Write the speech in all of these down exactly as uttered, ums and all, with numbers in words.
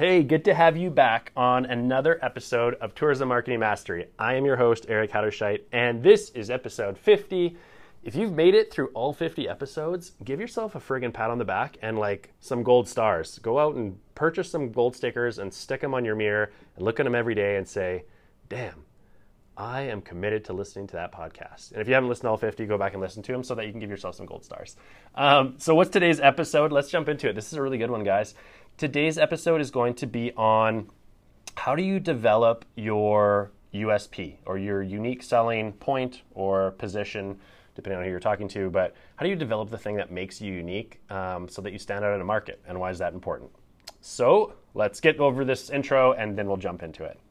Hey, good to have you back on another episode of Tourism Marketing Mastery. I am your host, Eric Hatterscheit, and this is episode fifty. If you've made it through all fifty episodes, give yourself a friggin' pat on the back and like some gold stars. Go out and purchase some gold stickers and stick them on your mirror and look at them every day and say, damn, I am committed to listening to that podcast. And if you haven't listened to all fifty, go back and listen to them so that you can give yourself some gold stars. Um, so what's today's episode? Let's jump into it. This is a really good one, guys. Today's episode is going to be on how do you develop your U S P or your unique selling point or position, depending on who you're talking to, but how do you develop the thing that makes you unique um, so that you stand out in a market, and why is that important? So let's get over this intro and then we'll jump into it.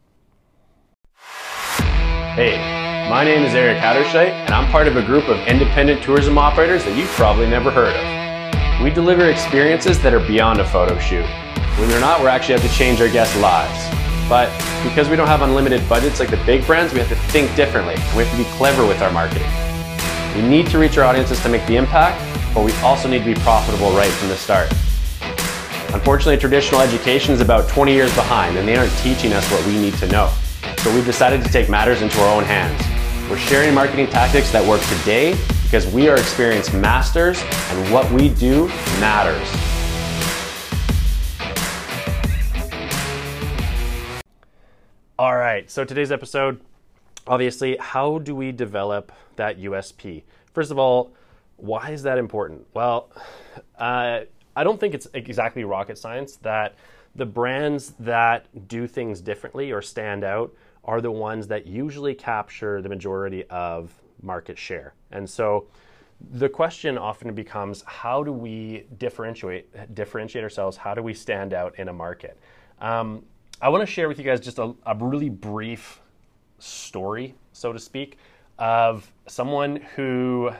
Hey, my name is Eric Hatterscheit, and I'm part of a group of independent tourism operators that you've probably never heard of. We deliver experiences that are beyond a photo shoot. When they're not, we actually have to change our guests' lives. But because we don't have unlimited budgets like the big brands, we have to think differently. We have to be clever with our marketing. We need to reach our audiences to make the impact, but we also need to be profitable right from the start. Unfortunately, traditional education is about twenty years behind, and they aren't teaching us what we need to know. So we've decided to take matters into our own hands. We're sharing marketing tactics that work today because we are experienced masters and what we do matters. All right, so today's episode, obviously, how do we develop that U S P? First of all, why is that important? Well, uh, I don't think it's exactly rocket science that the brands that do things differently or stand out are the ones that usually capture the majority of market share. And so the question often becomes, how do we differentiate differentiate ourselves? How do we stand out in a market? Um, I want to share with you guys just a, a really brief story, so to speak, of someone who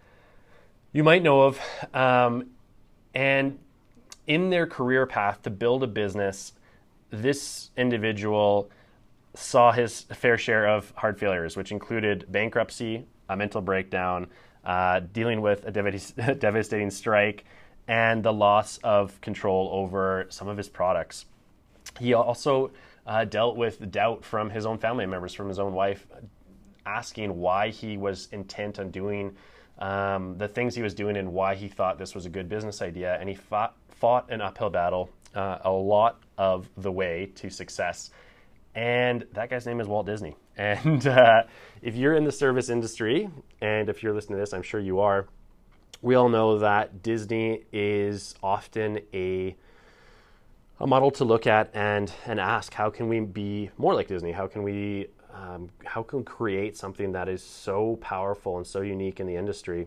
you might know of, um, and in their career path to build a business, this individual saw his fair share of hard failures, which included bankruptcy, a mental breakdown, uh, dealing with a dev- devastating strike, and the loss of control over some of his products. He also uh, dealt with doubt from his own family members, from his own wife, asking why he was intent on doing um, the things he was doing and why he thought this was a good business idea. And he fought, fought an uphill battle uh, a lot of the way to success. And that guy's name is Walt Disney. And uh, if you're in the service industry, and if you're listening to this, I'm sure you are, we all know that Disney is often a a model to look at and and ask, how can we be more like Disney? How can we um, how can we create something that is so powerful and so unique in the industry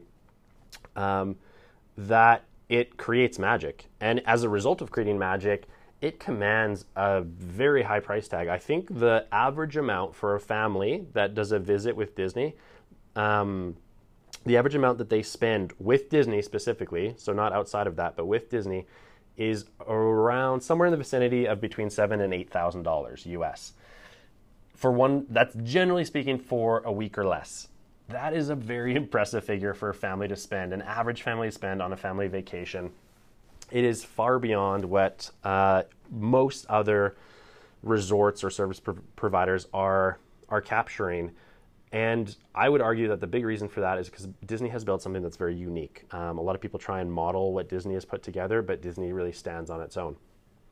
um, that it creates magic? And as a result of creating magic, it commands a very high price tag. I think the average amount for a family that does a visit with Disney, um, the average amount that they spend with Disney specifically, so not outside of that, but with Disney, is around somewhere in the vicinity of between seven and eight thousand dollars U S. For one, that's generally speaking for a week or less. That is a very impressive figure for a family to spend, an average family to spend on a family vacation. It is far beyond what uh, most other resorts or service pro- providers are are capturing. And I would argue that the big reason for that is because Disney has built something that's very unique. Um, a lot of people try and model what Disney has put together, but Disney really stands on its own.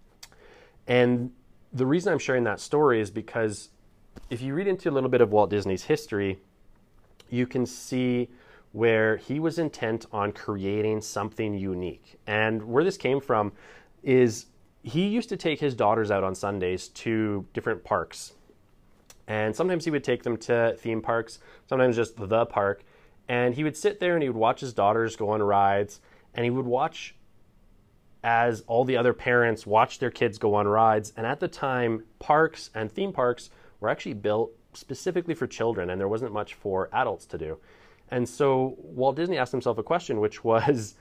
And the reason I'm sharing that story is because if you read into a little bit of Walt Disney's history, you can see where he was intent on creating something unique. And where this came from is he used to take his daughters out on Sundays to different parks. And sometimes he would take them to theme parks, sometimes just the park. And he would sit there and he would watch his daughters go on rides, and he would watch as all the other parents watched their kids go on rides. And at the time, parks and theme parks were actually built specifically for children, and there wasn't much for adults to do. And so Walt Disney asked himself a question, which was,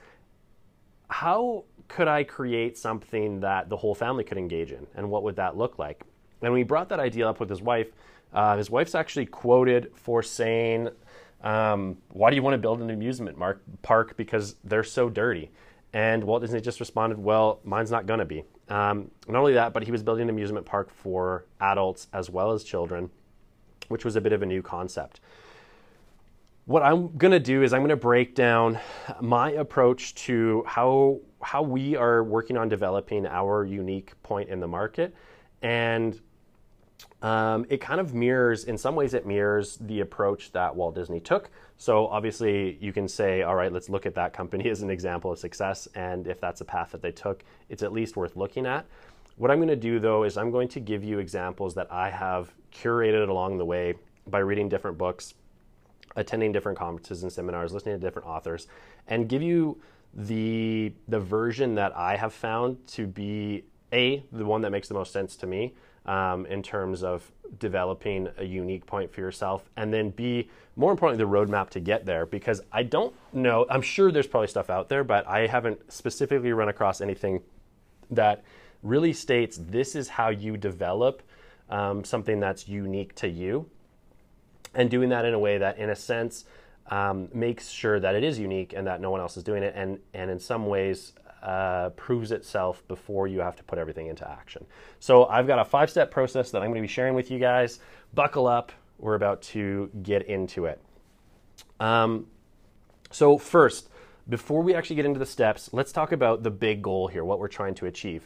how could I create something that the whole family could engage in? And what would that look like? And when he brought that idea up with his wife, uh, his wife's actually quoted for saying, um, why do you want to build an amusement mark- park? Because they're so dirty. And Walt Disney just responded, well, mine's not going to be. Um, not only that, but he was building an amusement park for adults as well as children, which was a bit of a new concept. What I'm going to do is I'm going to break down my approach to how how we are working on developing our unique point in the market. And um, it kind of mirrors, in some ways it mirrors the approach that Walt Disney took. So obviously you can say, all right, let's look at that company as an example of success. And if that's a path that they took, it's at least worth looking at. What I'm going to do though is I'm going to give you examples that I have curated along the way by reading different books, attending different conferences and seminars, listening to different authors, and give you the the version that I have found to be A, the one that makes the most sense to me um, in terms of developing a unique point for yourself, and then B, more importantly, the roadmap to get there, because I don't know, I'm sure there's probably stuff out there, but I haven't specifically run across anything that really states this is how you develop um, something that's unique to you. And doing that in a way that, in a sense, um, makes sure that it is unique and that no one else is doing it, and, and in some ways uh, proves itself before you have to put everything into action. So I've got a five-step process that I'm going to be sharing with you guys. Buckle up. We're about to get into it. Um, so first, before we actually get into the steps, let's talk about the big goal here, what we're trying to achieve.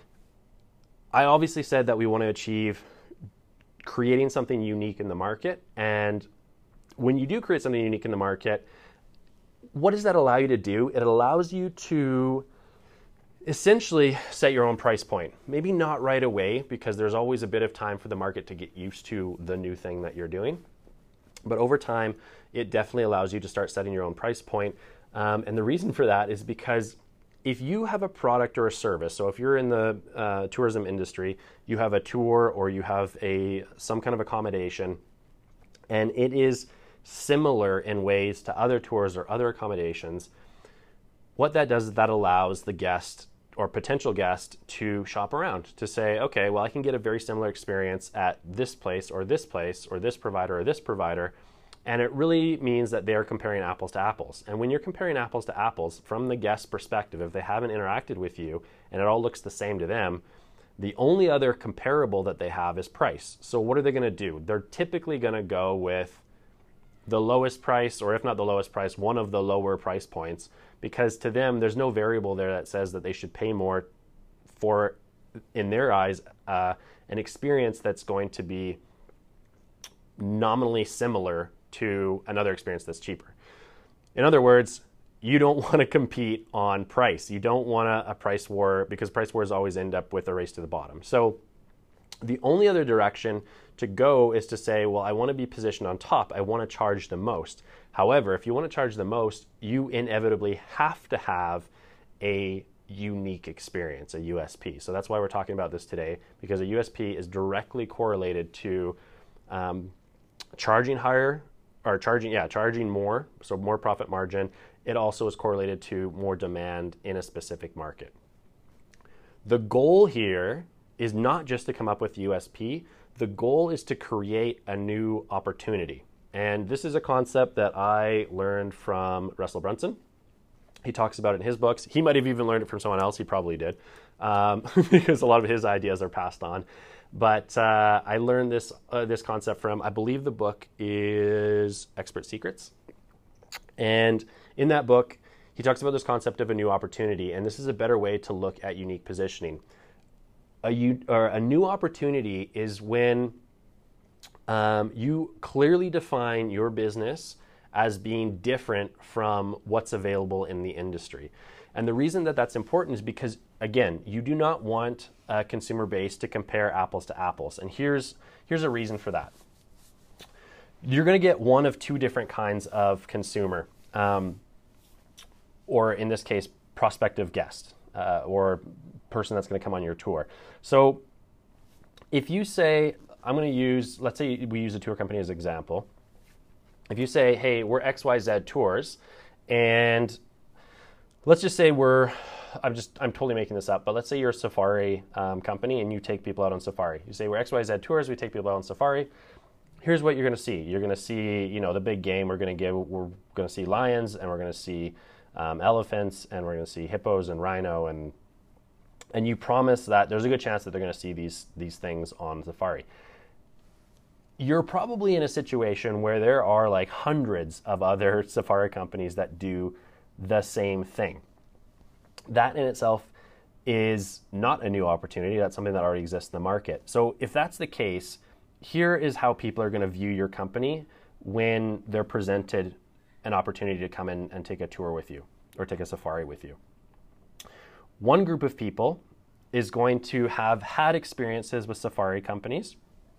I obviously said that we want to achieve creating something unique in the market. And when you do create something unique in the market, what does that allow you to do? It allows you to essentially set your own price point. Maybe not right away, because there's always a bit of time for the market to get used to the new thing that you're doing. But over time, it definitely allows you to start setting your own price point. Um, and the reason for that is because if you have a product or a service, so if you're in the uh, tourism industry, you have a tour or you have a some kind of accommodation, and it is similar in ways to other tours or other accommodations, what that does is that allows the guest or potential guest to shop around, to say, okay, well, I can get a very similar experience at this place or this place or this provider or this provider. And it really means that they're comparing apples to apples. And when you're comparing apples to apples, from the guest's perspective, if they haven't interacted with you and it all looks the same to them, the only other comparable that they have is price. So what are they going to do? They're typically going to go with the lowest price, or if not the lowest price, one of the lower price points, because to them, there's no variable there that says that they should pay more for, in their eyes, uh, an experience that's going to be nominally similar to another experience that's cheaper. In other words, you don't want to compete on price. You don't want a, a price war, because price wars always end up with a race to the bottom. So the only other direction to go is to say, well, I want to be positioned on top. I want to charge the most. However, if you want to charge the most, you inevitably have to have a unique experience, a U S P. So that's why we're talking about this today, because a U S P is directly correlated to um, charging higher, or charging, yeah, charging more, so more profit margin. It also is correlated to more demand in a specific market. The goal here is not just to come up with U S P. The goal is to create a new opportunity. And this is a concept that I learned from Russell Brunson. He talks about it in his books. He might have even learned it from someone else. He probably did, um, because a lot of his ideas are passed on. But uh, I learned this uh, this concept from, I believe the book is Expert Secrets. And in that book, he talks about this concept of a new opportunity. And this is a better way to look at unique positioning. A, u- or a new opportunity is when um, you clearly define your business as being different from what's available in the industry. And the reason that that's important is because, again, you do not want a consumer base to compare apples to apples. And here's, here's a reason for that. You're going to get one of two different kinds of consumer, um, or in this case, prospective guest, uh, or person that's going to come on your tour. So if you say, I'm going to use, let's say we use a tour company as an example. If you say, hey, we're X Y Z Tours, and let's just say we're, I'm just, I'm totally making this up, but let's say you're a safari um, company and you take people out on safari. You say, we're X Y Z Tours, we take people out on safari. Here's what you're going to see. You're going to see, you know, the big game. We're going to give, we're going to see lions, and we're going to see um, elephants, and we're going to see hippos and rhino and and you promise that there's a good chance that they're going to see these these things on Safari. You're probably in a situation where there are like hundreds of other Safari companies that do the same thing. That in itself is not a new opportunity. That's something that already exists in the market. So if that's the case, here is how people are going to view your company when they're presented an opportunity to come in and take a tour with you or take a safari with you. One group of people is going to have had experiences with safari companies,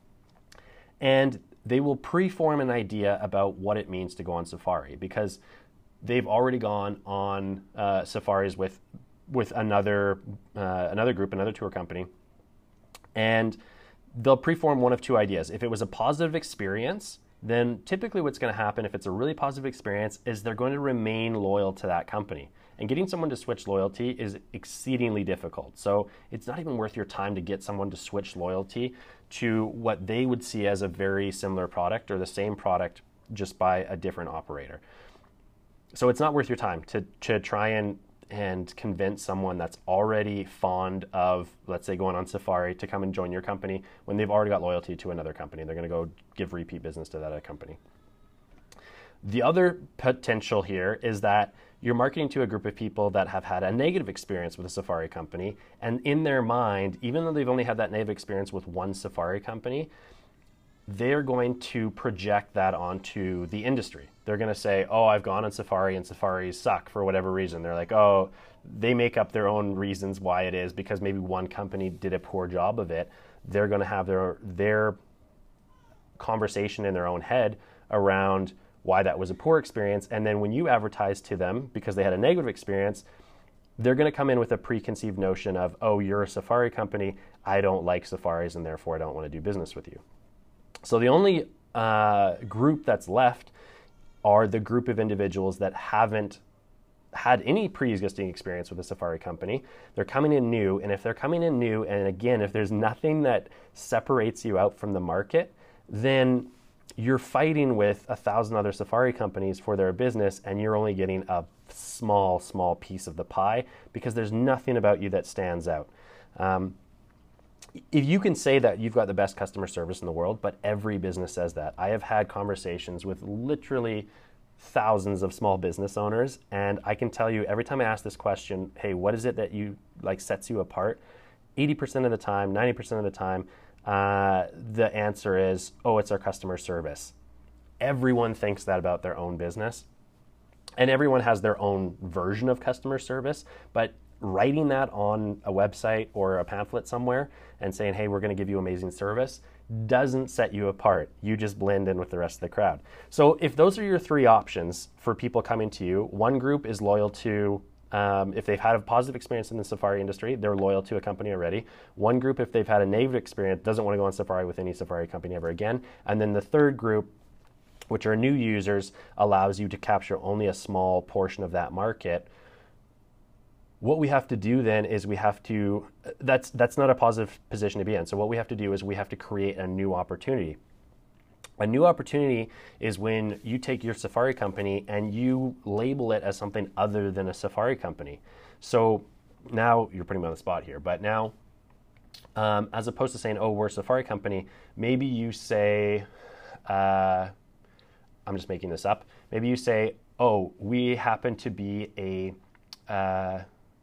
and they will preform an idea about what it means to go on safari because they've already gone on uh, safaris with with another uh, another group, another tour company, and they'll preform one of two ideas. If it was a positive experience, then typically what's going to happen if it's a really positive experience is they're going to remain loyal to that company. And getting someone to switch loyalty is exceedingly difficult. So it's not even worth your time to get someone to switch loyalty to what they would see as a very similar product or the same product just by a different operator. So it's not worth your time to, to try and, and convince someone that's already fond of, let's say, going on safari to come and join your company when they've already got loyalty to another company. They're going to go give repeat business to that other company. The other potential here is that you're marketing to a group of people that have had a negative experience with a safari company, and in their mind, even though they've only had that negative experience with one safari company, they're going to project that onto the industry. They're going to say, oh, I've gone on safari and safaris suck for whatever reason. They're like, oh, they make up their own reasons why it is because maybe one company did a poor job of it. They're going to have their their conversation in their own head around why that was a poor experience. And then when you advertise to them because they had a negative experience, they're going to come in with a preconceived notion of, oh, you're a safari company. I don't like safaris and therefore I don't want to do business with you. So the only uh, group that's left are the group of individuals that haven't had any pre-existing experience with a safari company. They're coming in new, and if they're coming in new, and again, if there's nothing that separates you out from the market, then you're fighting with a thousand other safari companies for their business, and you're only getting a small, small piece of the pie because there's nothing about you that stands out. Um, If you can say that you've got the best customer service in the world, but every business says that. I have had conversations with literally thousands of small business owners, and I can tell you every time I ask this question, hey, what is it that you like sets you apart? eighty percent of the time, ninety percent of the time, uh, the answer is, oh, it's our customer service. Everyone thinks that about their own business, and everyone has their own version of customer service, but writing that on a website or a pamphlet somewhere and saying, hey, we're going to give you amazing service doesn't set you apart. You just blend in with the rest of the crowd. So if those are your three options for people coming to you, one group is loyal to, um, if they've had a positive experience in the safari industry, they're loyal to a company already. One group, if they've had a negative experience, doesn't want to go on safari with any safari company ever again. And then the third group, which are new users, allows you to capture only a small portion of that market. What we have to do then is we have to, that's that's not a positive position to be in. So what we have to do is we have to create a new opportunity. A new opportunity is when you take your safari company and you label it as something other than a safari company. So now you're putting me on the spot here, but now um, as opposed to saying, oh, we're a safari company, maybe you say, uh, I'm just making this up. Maybe you say, oh, we happen to be a, uh,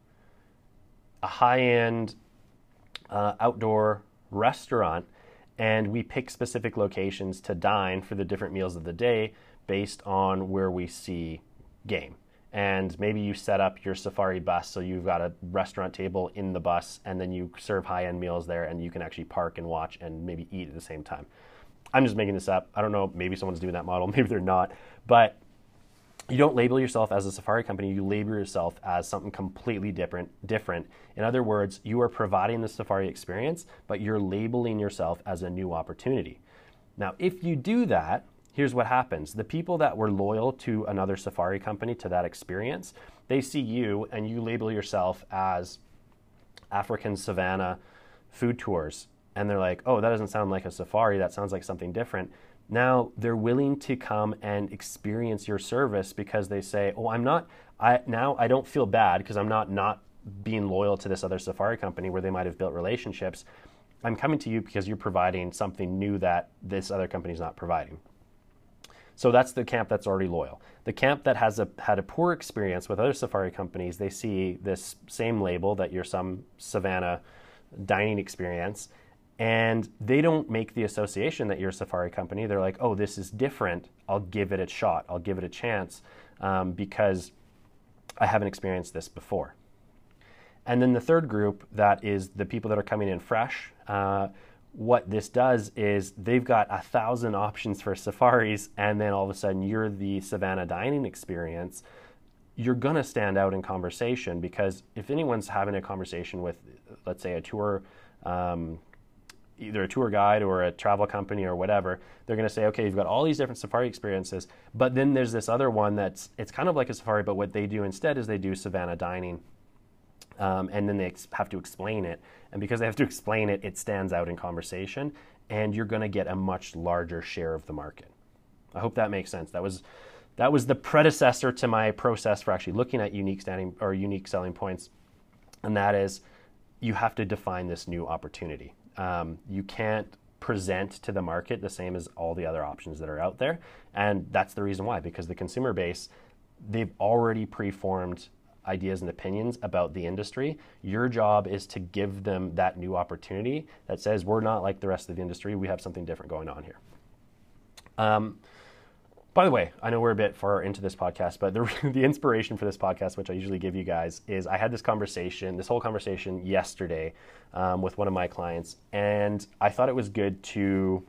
a high-end uh, outdoor restaurant, and we pick specific locations to dine for the different meals of the day based on where we see game. And maybe you set up your safari bus so you've got a restaurant table in the bus, and then you serve high-end meals there, and you can actually park and watch and maybe eat at the same time. I'm just making this up. I don't know, maybe someone's doing that model, maybe they're not. But you don't label yourself as a safari company, you label yourself as something completely different. different. In other words, you are providing the safari experience, but you're labeling yourself as a new opportunity. Now, if you do that, here's what happens. The people that were loyal to another safari company, to that experience, they see you and you label yourself as African Savannah Food Tours. And they're like, oh, that doesn't sound like a safari, that sounds like something different. Now they're willing to come and experience your service because they say, oh, I'm not, I now I don't feel bad because I'm not not being loyal to this other safari company where they might have built relationships. I'm coming to you because you're providing something new that this other company is not providing. So that's the camp that's already loyal. The camp that has a, had a poor experience with other safari companies, they see this same label that you're some Savannah dining experience, and they don't make the association that you're a safari company. They're like, oh, this is different. I'll give it a shot. I'll give it a chance um, because I haven't experienced this before. And then the third group, that is the people that are coming in fresh. Uh, what this does is they've got a thousand options for safaris, and then all of a sudden you're the Savannah dining experience. You're going to stand out in conversation, because if anyone's having a conversation with, let's say, a tour, um, either a tour guide or a travel company or whatever, they're going to say, okay, you've got all these different safari experiences, but then there's this other one that's, it's kind of like a safari, but what they do instead is they do Savannah dining. Um, and then they ex- have to explain it. And because they have to explain it, it stands out in conversation, and you're going to get a much larger share of the market. I hope that makes sense. That was that was the predecessor to my process for actually looking at unique standing or unique selling points, and that is you have to define this new opportunity. Um, you can't present to the market the same as all the other options that are out there, and that's the reason why. Because the consumer base, they've already preformed ideas and opinions about the industry. Your job is to give them that new opportunity that says, we're not like the rest of the industry, we have something different going on here. Um, by the way, I know we're a bit far into this podcast, but the, the inspiration for this podcast, which I usually give you guys, is I had this conversation, this whole conversation yesterday um, with one of my clients, and I thought it was good to,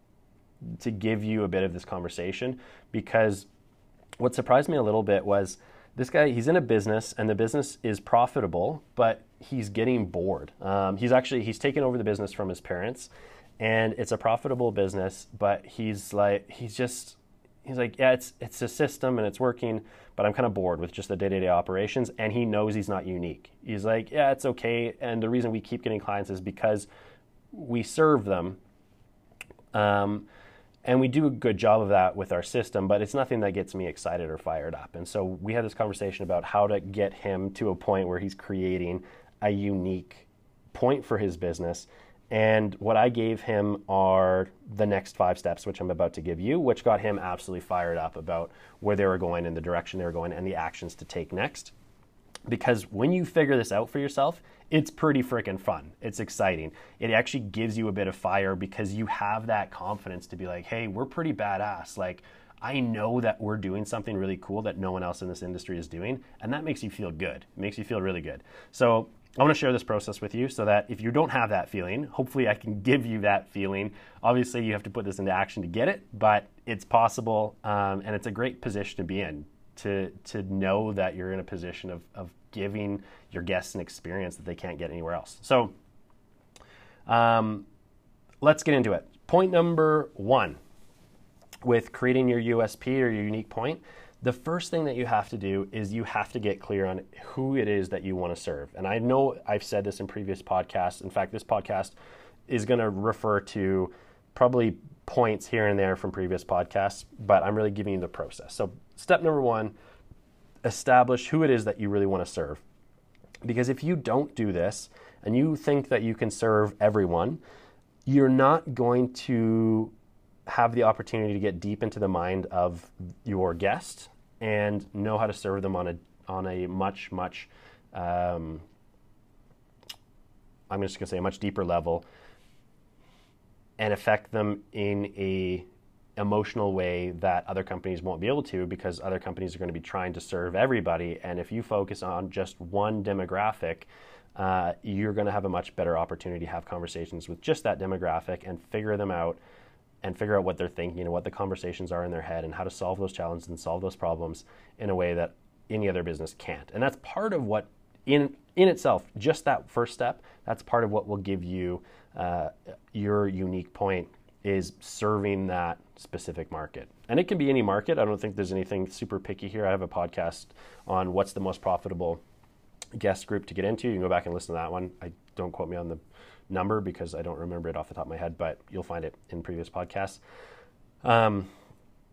to give you a bit of this conversation, because what surprised me a little bit was this guy, he's in a business, and the business is profitable, but he's getting bored. Um, he's actually, he's taken over the business from his parents, and it's a profitable business, but he's like, he's just, he's like, yeah, it's it's a system and it's working, but I'm kind of bored with just the day-to-day operations, and he knows he's not unique. He's like, yeah, it's okay, and the reason we keep getting clients is because we serve them, um, and we do a good job of that with our system, but it's nothing that gets me excited or fired up. And so we had this conversation about how to get him to a point where he's creating a unique point for his business. And what I gave him are the next five steps, which I'm about to give you, which got him absolutely fired up about where they were going and the direction they were going and the actions to take next. Because when you figure this out for yourself, it's pretty freaking fun. It's exciting. It actually gives you a bit of fire, because you have that confidence to be like, hey, we're pretty badass. Like, I know that we're doing something really cool that no one else in this industry is doing. And that makes you feel good. It makes you feel really good. So I want to share this process with you so that if you don't have that feeling, hopefully I can give you that feeling. Obviously, you have to put this into action to get it, but it's possible. Um, and it's a great position to be in, to to know that you're in a position of, of giving your guests an experience that they can't get anywhere else. So um, let's get into it. Point number one, with creating your U S P or your unique point, the first thing that you have to do is you have to get clear on who it is that you want to serve. And I know I've said this in previous podcasts. In fact, this podcast is going to refer to probably points here and there from previous podcasts, but I'm really giving you the process. So step number one, establish who it is that you really want to serve. Because if you don't do this and you think that you can serve everyone, you're not going to have the opportunity to get deep into the mind of your guest and know how to serve them on a on a much, much, um, I'm just going to say a much deeper level, and affect them in a emotional way that other companies won't be able to, because other companies are going to be trying to serve everybody. And if you focus on just one demographic, uh, you're going to have a much better opportunity to have conversations with just that demographic and figure them out and figure out what they're thinking and what the conversations are in their head and how to solve those challenges and solve those problems in a way that any other business can't. And that's part of what, in in itself, just that first step, that's part of what will give you uh, your unique point, is serving that specific market. And it can be any market. I don't think there's anything super picky here. I have a podcast on what's the most profitable guest group to get into. You can go back and listen to that one. I don't quote me on the number because I don't remember it off the top of my head, but you'll find it in previous podcasts. Um,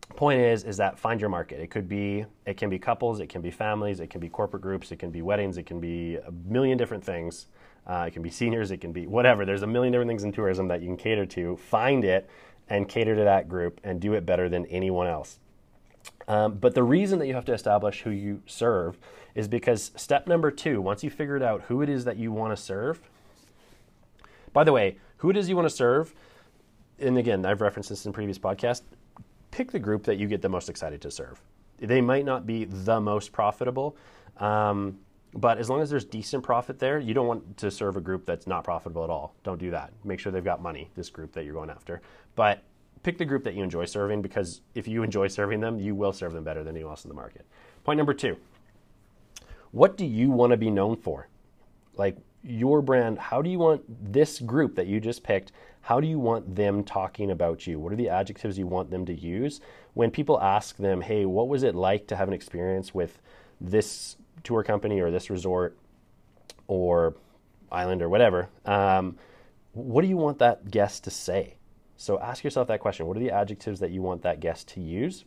point is, is that find your market. It could be, it can be couples, it can be families, it can be corporate groups, it can be weddings, it can be a million different things. Uh, it can be seniors, it can be whatever. There's a million different things in tourism that you can cater to. Find it and cater to that group and do it better than anyone else. Um, but the reason that you have to establish who you serve is because step number two, once you figured out who it is that you want to serve, by the way, who it is you want to serve, and again, I've referenced this in previous podcasts, pick the group that you get the most excited to serve. They might not be the most profitable, um, but as long as there's decent profit there, you don't want to serve a group that's not profitable at all. Don't do that. Make sure they've got money, this group that you're going after. But pick the group that you enjoy serving, because if you enjoy serving them, you will serve them better than anyone else in the market. Point number two, what do you want to be known for? Like your brand, how do you want this group that you just picked, how do you want them talking about you? What are the adjectives you want them to use? When people ask them, hey, what was it like to have an experience with this tour company or this resort or island or whatever, um, what do you want that guest to say? So ask yourself that question. What are the adjectives that you want that guest to use?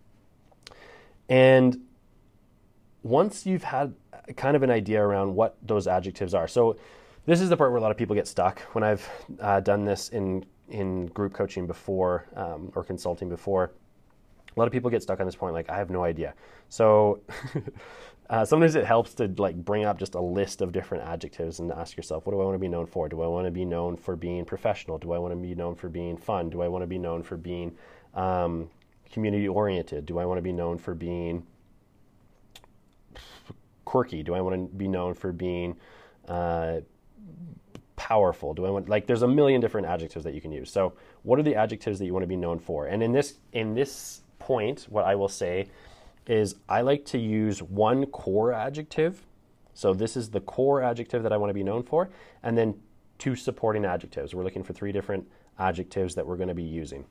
And once you've had kind of an idea around what those adjectives are. So this is the part where a lot of people get stuck. When I've uh, done this in, in group coaching before um, or consulting before, a lot of people get stuck on this point, like, I have no idea. So uh, sometimes it helps to like bring up just a list of different adjectives and ask yourself, what do I want to be known for? Do I want to be known for being professional? Do I want to be known for being fun? Do I want to be known for being um, community oriented? Do I want to be known for being quirky? Do I want to be known for being uh, powerful? Do I want, like, there's a million different adjectives that you can use. So what are the adjectives that you want to be known for? And in this, in this point, what I will say is I like to use one core adjective. So this is the core adjective that I want to be known for, and then two supporting adjectives. We're looking for three different adjectives that we're going to be using.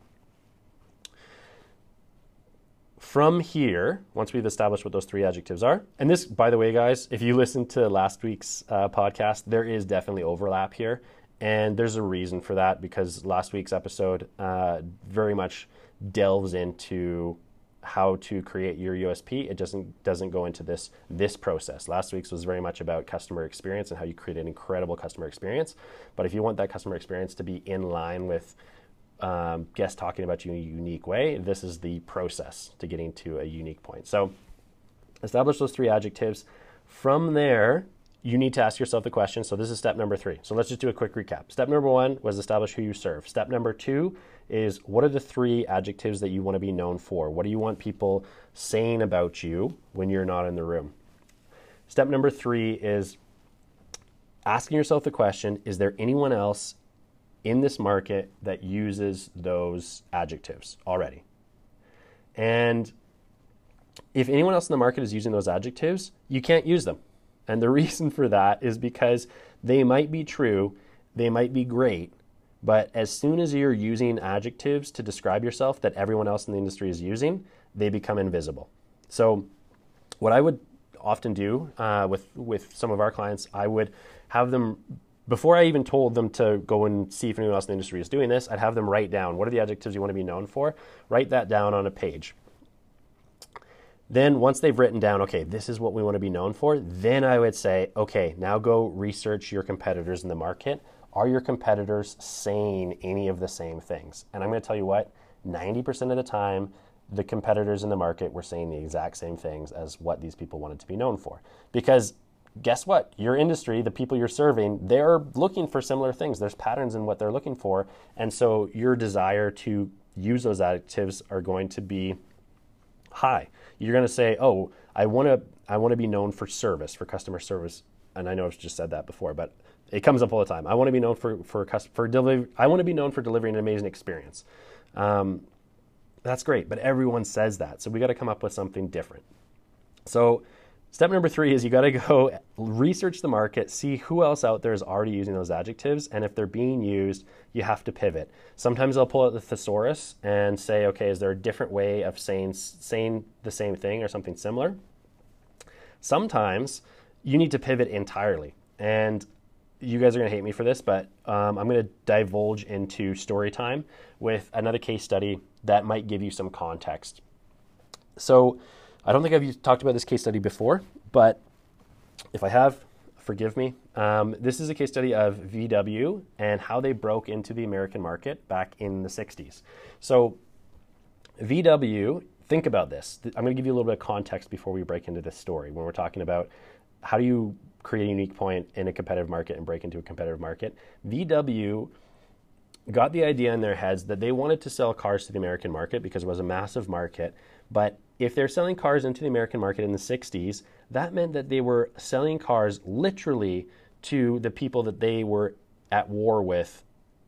From here, once we've established what those three adjectives are, and this, by the way, guys, if you listened to last week's uh, podcast, there is definitely overlap here, and there's a reason for that, because last week's episode uh, very much delves into how to create your U S P. It doesn't doesn't go into this this process. Last week's was very much about customer experience and how you create an incredible customer experience. But if you want that customer experience to be in line with um, guests talking about you in a unique way, this is the process to getting to a unique point. So establish those three adjectives. From there, you need to ask yourself the question. So this is step number three. So let's just do a quick recap. Step number one was establish who you serve. Step number two is, what are the three adjectives that you want to be known for? What do you want people saying about you when you're not in the room? Step number three is asking yourself the question, is there anyone else in this market that uses those adjectives already? And if anyone else in the market is using those adjectives, you can't use them. And the reason for that is because they might be true, they might be great, but as soon as you're using adjectives to describe yourself that everyone else in the industry is using, they become invisible. So what I would often do uh, with, with some of our clients, I would have them, before I even told them to go and see if anyone else in the industry is doing this, I'd have them write down, what are the adjectives you want to be known for? Write that down on a page. Then once they've written down, okay, this is what we want to be known for, then I would say, okay, now go research your competitors in the market. Are your competitors saying any of the same things? And I'm going to tell you what, ninety percent of the time, the competitors in the market were saying the exact same things as what these people wanted to be known for. Because guess what? Your industry, the people you're serving, they're looking for similar things. There's patterns in what they're looking for. And so your desire to use those adjectives are going to be high. You're going to say, oh, I want to I want to be known for service, for customer service. And I know I've just said that before, but it comes up all the time. I want to be known for for for delivery. I want to be known for delivering an amazing experience. Um, that's great, but everyone says that, so we got to come up with something different. So step number three is you got to go research the market, see who else out there is already using those adjectives, and if they're being used, you have to pivot. Sometimes I'll pull out the thesaurus and say, okay, is there a different way of saying saying the same thing or something similar? Sometimes you need to pivot entirely, and you guys are going to hate me for this, but um, I'm going to divulge into story time with another case study that might give you some context. So I don't think I've talked about this case study before, but if I have, forgive me. Um, this is a case study of V W and how they broke into the American market back in the sixties. So V W, think about this. I'm going to give you a little bit of context before we break into this story. When we're talking about how do you create a unique point in a competitive market and break into a competitive market, V W got the idea in their heads that they wanted to sell cars to the American market because it was a massive market. But if they're selling cars into the American market in the sixties, that meant that they were selling cars literally to the people that they were at war with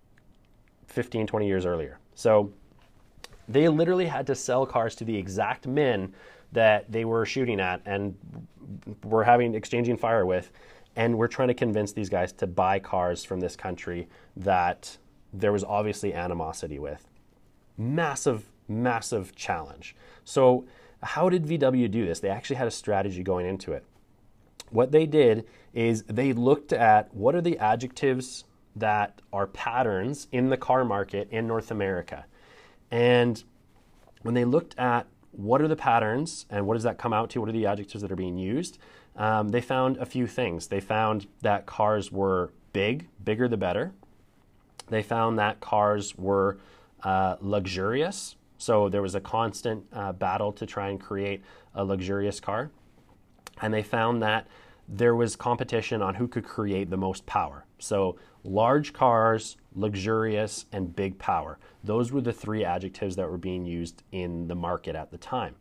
fifteen, twenty years earlier. So they literally had to sell cars to the exact men that they were shooting at and were having exchanging fire with, and we're trying to convince these guys to buy cars from this country that there was obviously animosity with. Massive, massive challenge. So how did V W do this? They actually had a strategy going into it. What they did is they looked at what are the adjectives that are patterns in the car market in North America. And when they looked at what are the patterns and what does that come out to, what are the adjectives that are being used, um, they found a few things. They found that cars were big, bigger the better. They found that cars were uh, luxurious. So there was a constant uh, battle to try and create a luxurious car. And they found that there was competition on who could create the most power. So large cars, luxurious, and big power. Those were the three adjectives that were being used in the market at the time.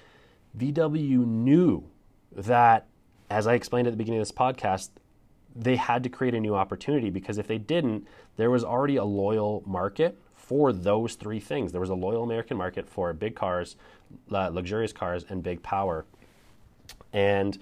V W knew that, as I explained at the beginning of this podcast, they had to create a new opportunity, because if they didn't, there was already a loyal market for those three things. There was a loyal American market for big cars, uh, luxurious cars, and big power. And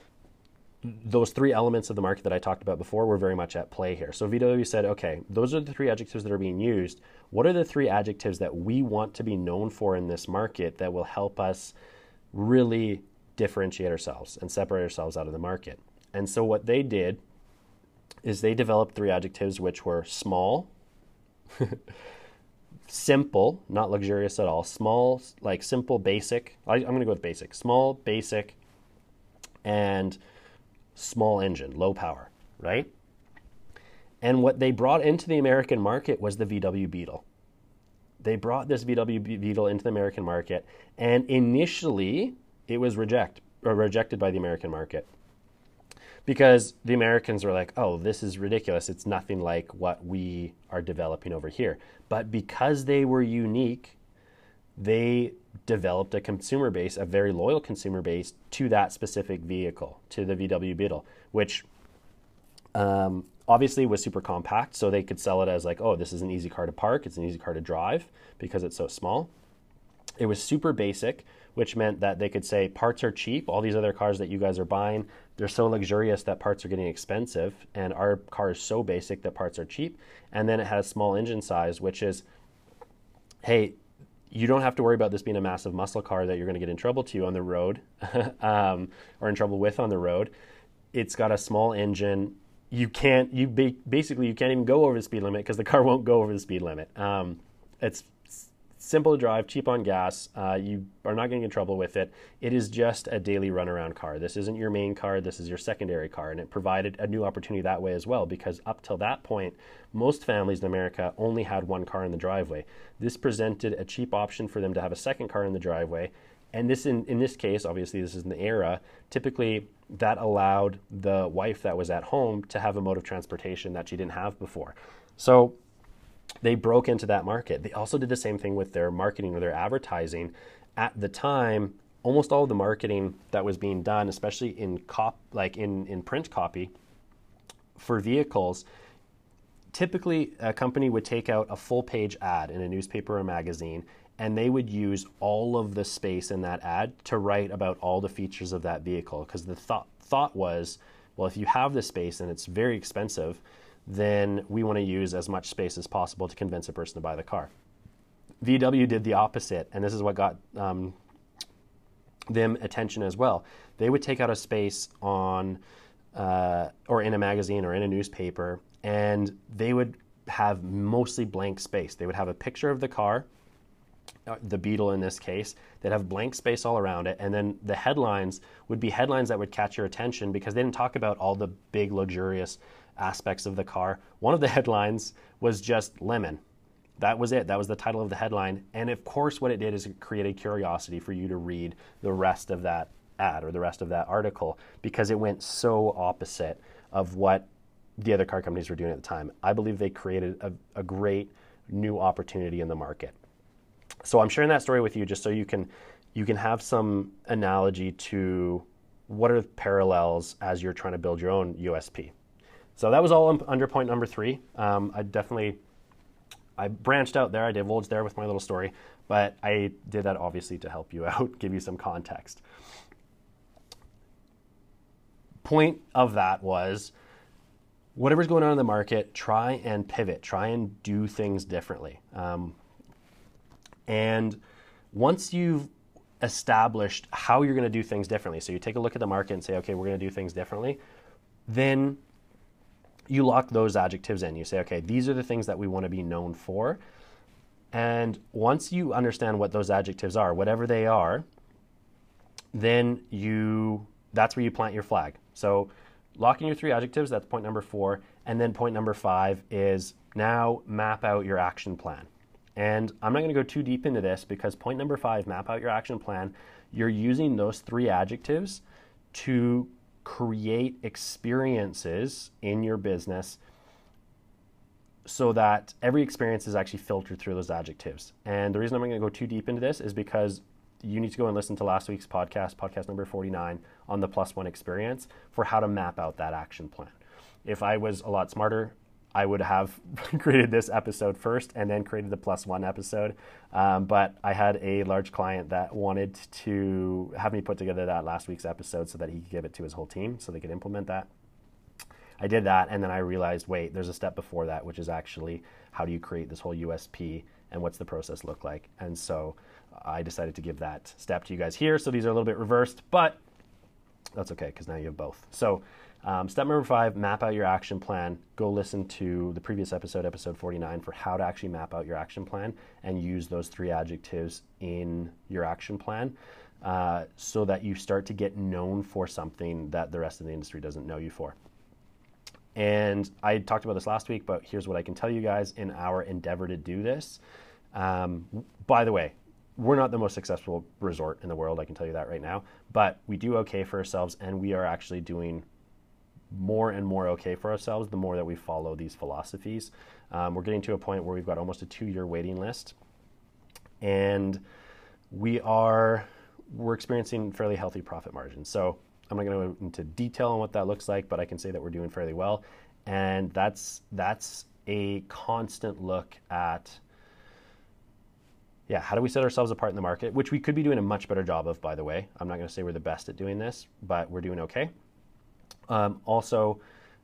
those three elements of the market that I talked about before were very much at play here. So V W said, okay, those are the three adjectives that are being used. What are the three adjectives that we want to be known for in this market that will help us really differentiate ourselves and separate ourselves out of the market? And so what they did is they developed three adjectives, which were small, simple, not luxurious at all, small, like simple, basic. I, I'm going to go with basic. Small, basic, and small engine, low power, right? And what they brought into the American market was the V W Beetle. They brought this V W Beetle into the American market, and initially it was reject, or rejected by the American market, because the Americans were like, oh, this is ridiculous. It's nothing like what we are developing over here. But because they were unique, they developed a consumer base, a very loyal consumer base to that specific vehicle, to the V W Beetle, which um, obviously was super compact. So they could sell it as like, oh, this is an easy car to park. It's an easy car to drive because it's so small. It was super basic, which meant that they could say parts are cheap. All these other cars that you guys are buying, they're so luxurious that parts are getting expensive. And our car is so basic that parts are cheap. And then it had a small engine size, which is, hey, you don't have to worry about this being a massive muscle car that you're going to get in trouble to on the road um, or in trouble with on the road. It's got a small engine. You can't, you ba- basically, you can't even go over the speed limit because the car won't go over the speed limit. Um, it's simple to drive, cheap on gas. Uh, you are not getting in trouble with it. It is just a daily runaround car. This isn't your main car. This is your secondary car. And it provided a new opportunity that way as well, because up till that point, most families in America only had one car in the driveway. This presented a cheap option for them to have a second car in the driveway. And this, in, in this case, obviously this is in the era, typically that allowed the wife that was at home to have a mode of transportation that she didn't have before. So they broke into that market. They also did the same thing with their marketing or their advertising. At the time, almost all of the marketing that was being done, especially in cop, like in, in print copy for vehicles, typically a company would take out a full page ad in a newspaper or magazine, and they would use all of the space in that ad to write about all the features of that vehicle. Because the thought thought was, well, if you have this space and it's very expensive, then we want to use as much space as possible to convince a person to buy the car. V W did the opposite, and this is what got um, them attention as well. They would take out a space on uh, or in a magazine or in a newspaper, and they would have mostly blank space. They would have a picture of the car, the Beetle in this case. They'd have blank space all around it, and then the headlines would be headlines that would catch your attention because they didn't talk about all the big luxurious aspects of the car. One of the headlines was just lemon. That was it. That was the title of the headline. And of course, what it did is it created curiosity for you to read the rest of that ad or the rest of that article, because it went so opposite of what the other car companies were doing at the time. I believe they created a, a great new opportunity in the market. So I'm sharing that story with you just so you can you can have some analogy to what are the parallels as you're trying to build your own U S P. So that was all under point number three. Um, I definitely, I branched out there, I divulged there with my little story, but I did that obviously to help you out, give you some context. Point of that was, whatever's going on in the market, try and pivot, try and do things differently. Um, and once you've established how you're going to do things differently, so you take a look at the market and say, okay, we're going to do things differently, then you lock those adjectives in. You say, okay, these are the things that we want to be known for. And once you understand what those adjectives are, whatever they are, then you, that's where you plant your flag. So locking your three adjectives, that's point number four. And then point number five is now map out your action plan. And I'm not going to go too deep into this because point number five, map out your action plan, you're using those three adjectives to create experiences in your business so that every experience is actually filtered through those adjectives. And the reason I'm not going to go too deep into this is because you need to go and listen to last week's podcast, podcast number forty-nine, on the plus one experience for how to map out that action plan. If I was a lot smarter, I would have created this episode first and then created the plus one episode. Um, but I had a large client that wanted to have me put together that last week's episode so that he could give it to his whole team so they could implement that. I did that, and then I realized, wait, there's a step before that, which is actually how do you create this whole U S P and what's the process look like? And so I decided to give that step to you guys here. So these are a little bit reversed, but that's okay because now you have both. So um, step number five, map out your action plan. Go listen to the previous episode, episode forty-nine, for how to actually map out your action plan and use those three adjectives in your action plan uh, so that you start to get known for something that the rest of the industry doesn't know you for. And I talked about this last week, but here's what I can tell you guys in our endeavor to do this. Um, by the way, we're not the most successful resort in the world, I can tell you that right now, but we do okay for ourselves, and we are actually doing more and more okay for ourselves the more that we follow these philosophies. Um, we're getting to a point where we've got almost a two-year waiting list, and we are we're experiencing fairly healthy profit margins. So I'm not going to go into detail on what that looks like, but I can say that we're doing fairly well, and that's that's a constant look at, yeah, how do we set ourselves apart in the market, which we could be doing a much better job of, by the way. I'm not going to say we're the best at doing this, but we're doing okay. Um, also,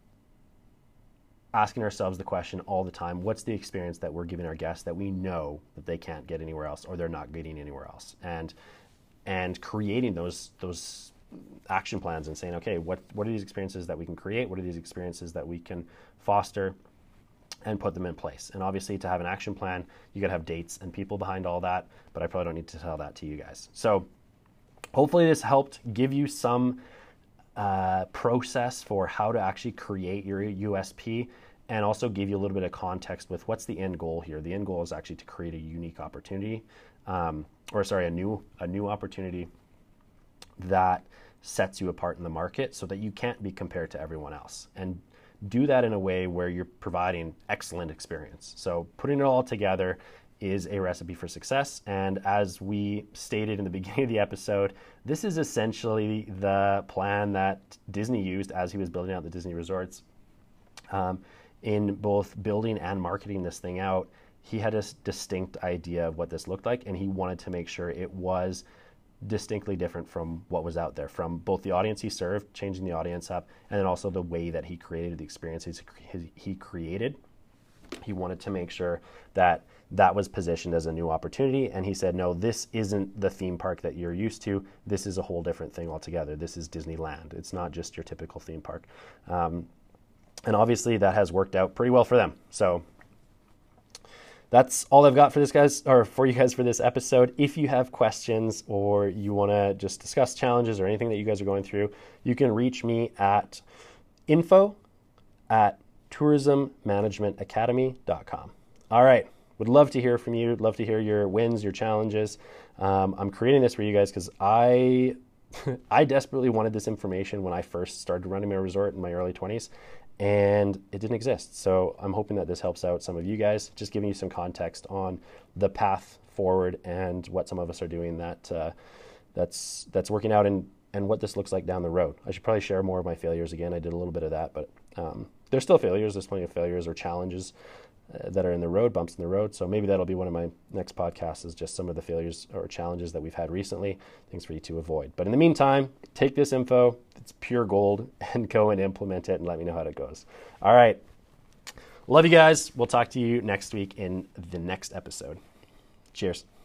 asking ourselves the question all the time, what's the experience that we're giving our guests that we know that they can't get anywhere else or they're not getting anywhere else? And and creating those those action plans and saying, okay, what, what are these experiences that we can create? What are these experiences that we can foster and put them in place? And obviously, to have an action plan, you got to have dates and people behind all that, but I probably don't need to tell that to you guys. So hopefully this helped give you some uh, process for how to actually create your U S P, and also give you a little bit of context with what's the end goal here. The end goal is actually to create a unique opportunity, um, or sorry, a new a new opportunity that sets you apart in the market so that you can't be compared to everyone else. And do that in a way where you're providing excellent experience. So putting it all together is a recipe for success. And as we stated in the beginning of the episode, this is essentially the plan that Disney used as he was building out the Disney resorts. Um, in both building and marketing this thing out, he had a distinct idea of what this looked like, and he wanted to make sure it was distinctly different from what was out there, from both the audience he served, changing the audience up, and then also the way that he created the experiences he created. He He wanted to make sure that that was positioned as a new opportunity. And he said, no, this isn't the theme park that you're used to. This is a whole different thing altogether. This is Disneyland. It's not just your typical theme park. Um, and obviously that has worked out pretty well for them. So that's all I've got for this guys, or for you guys for this episode. If you have questions or you want to just discuss challenges or anything that you guys are going through, you can reach me at info at tourism management academy dot com. All right. Would love to hear from you. Love to hear your wins, your challenges. Um, I'm creating this for you guys because I, I desperately wanted this information when I first started running my resort in my early twenties, and it didn't exist. So I'm hoping that this helps out some of you guys, just giving you some context on the path forward and what some of us are doing that uh, that's that's working out, and and what this looks like down the road. I should probably share more of my failures again. I did a little bit of that, but um, there's still failures. There's plenty of failures or challenges uh, that are in the road, bumps in the road. So maybe that'll be one of my next podcasts, is just some of the failures or challenges that we've had recently, things for you to avoid. But in the meantime, take this info, it's pure gold, and go and implement it and let me know how it goes. All right. Love you guys. We'll talk to you next week in the next episode. Cheers.